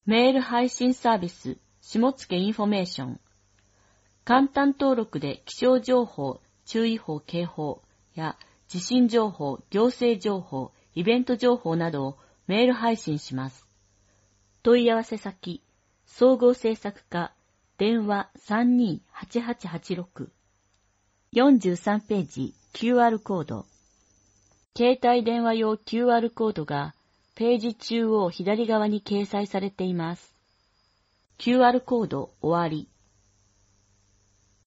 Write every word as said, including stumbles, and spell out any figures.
メール配信サービス、下野インフォメーション。簡単登録で気象情報、注意報、警報や地震情報、行政情報、イベント情報などをメール配信します。問い合わせ先、総合制作課、電話 さんにーはちはちはちろく。よんじゅうさんページ キューアール コード。携帯電話用 キューアール コードがページ中央左側に掲載されています。キューアール コード終わり。